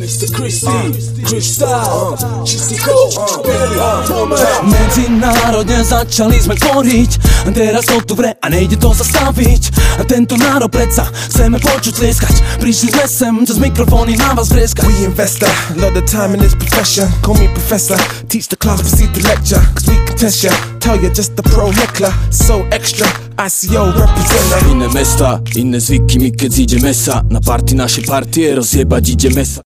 Medzinárodne začali sme tvoriť, teraz to tu vre a nejde to zastaviť. A tento národ predsa chceme počuť tlieskať. Prišli sme sem cez mikrofóny na vás vrieskať. We invest a lot of time in this profession. Call me professor, teach the class, proceed to lecture. Cause we can test ya, tell you just a pro heckler. So extra, ICO representer. Inne mesta, inne zvyky, my keď zídeme sa na party, naše partie rozjebať ideme sa.